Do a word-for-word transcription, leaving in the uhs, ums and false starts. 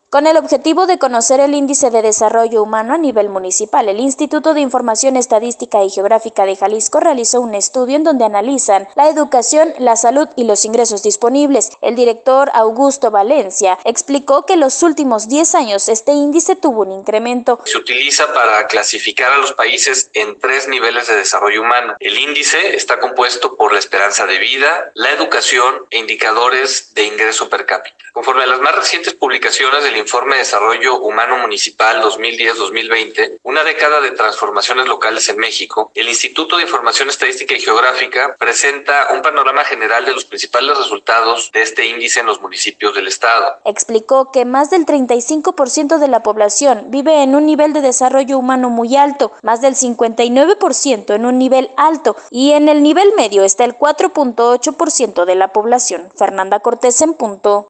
Con el objetivo de conocer el índice de desarrollo humano a nivel municipal, el Instituto de Información Estadística y Geográfica de Jalisco realizó un estudio en donde analizan la educación, la salud y los ingresos disponibles. El director Augusto Valencia explicó que en los últimos diez años este índice tuvo un incremento. Se utiliza para clasificar a los países en tres niveles de desarrollo humano. El índice está compuesto por la esperanza de vida, la educación e indicadores de ingreso per cápita. Conforme a las más recientes publicaciones del Informe de Desarrollo Humano Municipal dos mil diez a dos mil veinte, una década de transformaciones locales en México, el Instituto de Información Estadística y Geográfica presenta un panorama general de los principales resultados de este índice en los municipios del estado. Explicó que más del treinta y cinco por ciento de la población vive en un nivel de desarrollo humano muy alto, más del cincuenta y nueve por ciento en un nivel alto y en el nivel medio está el cuatro punto ocho por ciento de la población. Fernanda Cortés en punto.